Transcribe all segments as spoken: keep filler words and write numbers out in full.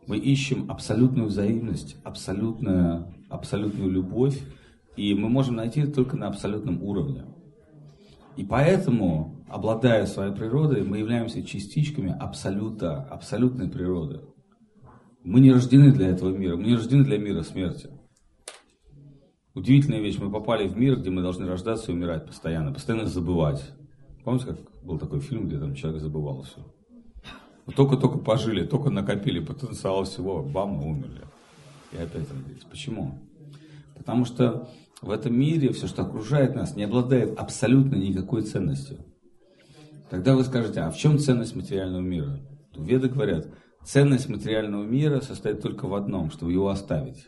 Мы ищем абсолютную взаимность, абсолютную, абсолютную любовь, и мы можем найти это только на абсолютном уровне. И поэтому, обладая своей природой, мы являемся частичками абсолюта, абсолютной природы. Мы не рождены для этого мира, мы не рождены для мира смерти. Удивительная вещь, мы попали в мир, где мы должны рождаться и умирать постоянно, постоянно забывать. Помните, как был такой фильм, где там человек забывал все? Только-только пожили, только накопили потенциал всего, бам, мы умерли. И опять родились. Почему? Потому что в этом мире все, что окружает нас, не обладает абсолютно никакой ценностью. Тогда вы скажете, а в чем ценность материального мира? Веды говорят, ценность материального мира состоит только в одном, чтобы его оставить.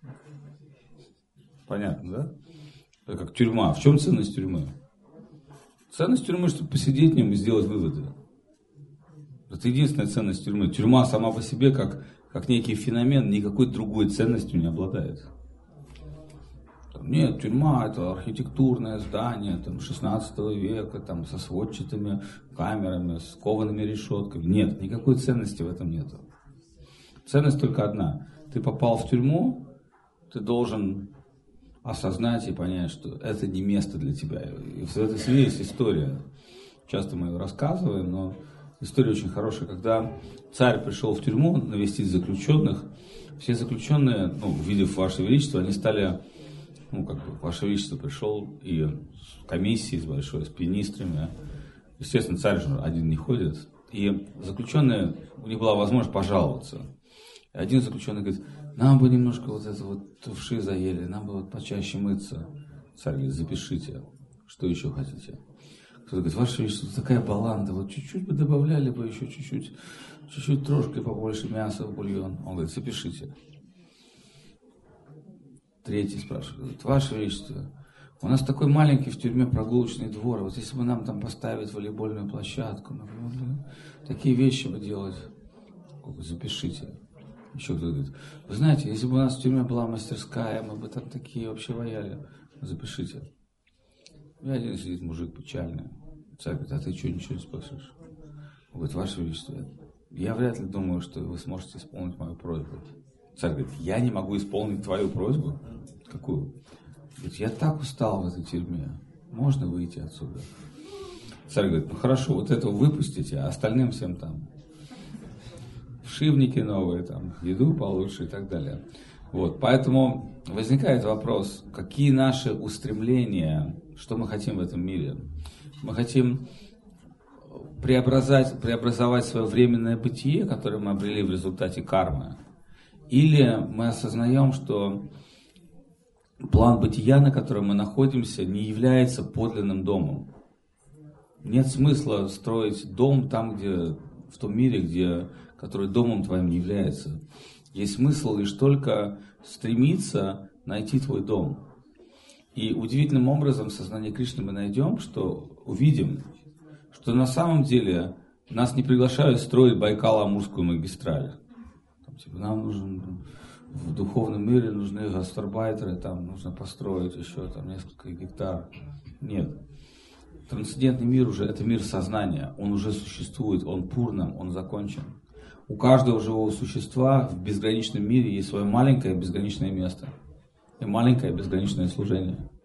Понятно, да? Это как тюрьма. В чем ценность тюрьмы? Ценность тюрьмы, чтобы посидеть в нем и сделать выводы. Это единственная ценность тюрьмы. Тюрьма сама по себе, как, как некий феномен, никакой другой ценностью не обладает. Нет, тюрьма это архитектурное здание там, шестнадцатого века там, со сводчатыми камерами, с коваными решетками. Нет, никакой ценности в этом нет. Ценность только одна. Ты попал в тюрьму, ты должен осознать и понять, что это не место для тебя. И в этой связи есть история. Часто мы ее рассказываем, но история очень хорошая. Когда царь пришел в тюрьму навестить заключенных, все заключенные, ну, увидев Ваше Величество, они стали... Ну, как бы, Ваше Величество пришел, и с комиссией, с большой, с министрами. Естественно, царь же один не ходит. И заключенные, у них была возможность пожаловаться. И один заключенный говорит, нам бы немножко вот это вот вши заели, нам бы вот почаще мыться. Царь говорит, запишите, что еще хотите. Кто-то говорит, Ваше Величество, такая баланда, вот чуть-чуть бы добавляли бы еще чуть-чуть, чуть-чуть трошкой побольше мяса в бульон. Он говорит, запишите. Третий спрашивает, Ваше Величество, у нас такой маленький в тюрьме прогулочный двор, вот если бы нам там поставить волейбольную площадку, например, такие вещи бы делать, запишите. Еще кто-то говорит, вы знаете, если бы у нас в тюрьме была мастерская, мы бы там такие вообще ваяли, запишите. И один сидит мужик печальный, царь говорит, а ты что, ничего не спрашиваешь? Он говорит, Ваше Величество, я вряд ли думаю, что вы сможете исполнить мою просьбу. Царь говорит, я не могу исполнить твою просьбу? Какую? Говорит, я так устал в этой тюрьме. Можно выйти отсюда? Царь говорит, ну хорошо, вот этого выпустите, а остальным всем там вшивники новые, там, еду получше и так далее. Вот, поэтому возникает вопрос, какие наши устремления, что мы хотим в этом мире? Мы хотим преобразовать, преобразовать свое временное бытие, которое мы обрели в результате кармы. Или мы осознаем, что план бытия, на котором мы находимся, не является подлинным домом. Нет смысла строить дом там, где, в том мире, где, который домом твоим не является. Есть смысл лишь только стремиться найти твой дом. И удивительным образом в сознании Кришны мы найдем, что увидим, что на самом деле нас не приглашают строить Байкало-Амурскую магистраль. Типа, нам нужен в духовном мире нужны гастарбайтеры, там нужно построить еще там несколько гектар. Нет. Трансцендентный мир уже это мир сознания. Он уже существует, он пурнам, он закончен. У каждого живого существа в безграничном мире есть свое маленькое безграничное место и маленькое безграничное служение.